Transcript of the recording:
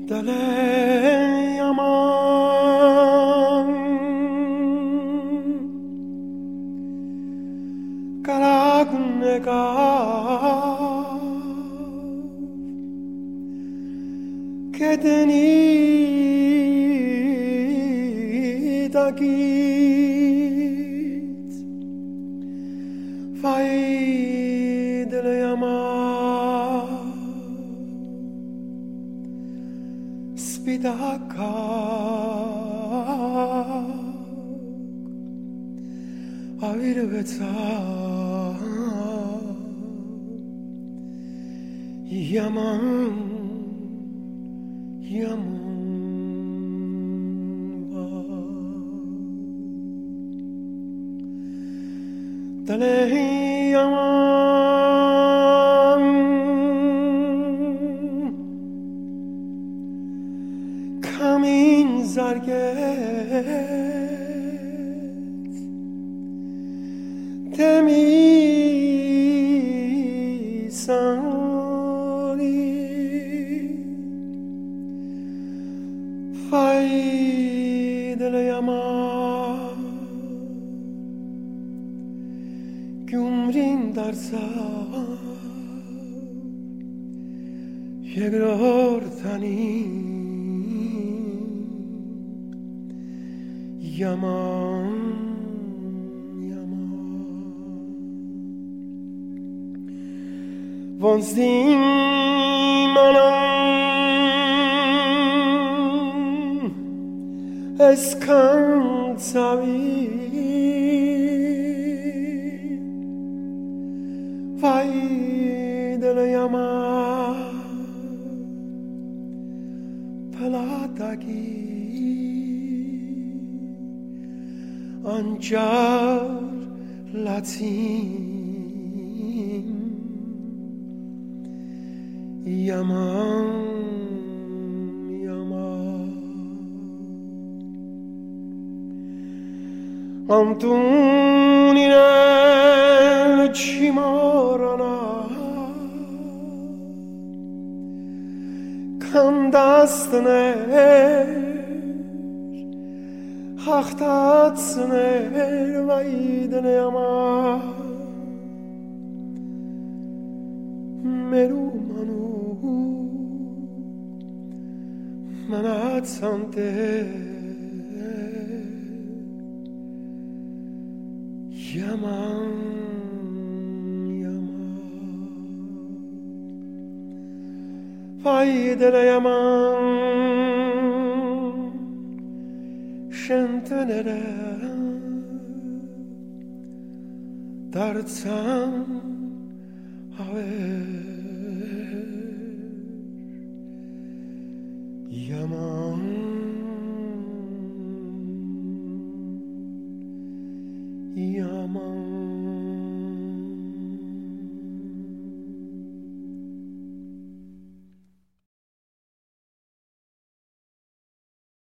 دل yaman Karagunnegav Kedeni dagit Vay dil yaman Spidakak Avirvetsa Yaman Dale yaman Kamin zarget Temizani Faydel yaman Gümrin darsa Yegror tani Yaman Vonsdim anam Eskan savi Vay del yaman Palatagi Ancar latin Yaman Antunine cimarana Kandastner Hachtatsner Vaiden yaman Merumanu Manatsante Yaman Vaydel yaman Şentenere Dartsan haver Yaman